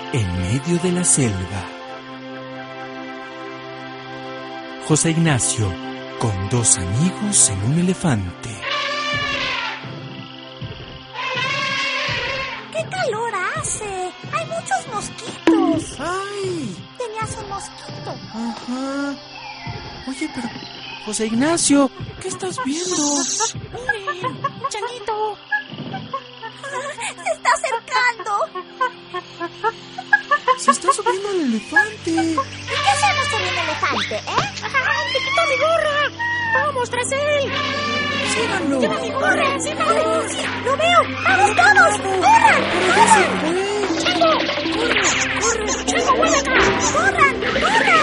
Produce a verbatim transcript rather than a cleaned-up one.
en medio de la selva. José Ignacio, con dos amigos en un elefante. ¡Qué calor hace! ¡Hay muchos mosquitos! ¡Ay! Tenías un mosquito. Ajá. Oye, pero... José Ignacio, ¿qué estás viendo? ¡Miren! ¡Un changuito! ¡Se está acercando! Se está subiendo el elefante. ¿Y qué hacemos con un elefante, eh? ¡Ay, te quitó mi gorra! ¡Vamos tras él! ¡Síganlo! ¡Lleva mi gorra! ¡Síganlo! ¡Sí! ¡Lo veo! ¡Vamos todos! ¡Corran! ¡Pero ya se fue! ¡Chango! ¡Corre! ¡Corre! ¡Chango, vuelve acá! ¡Corran! ¡Corran!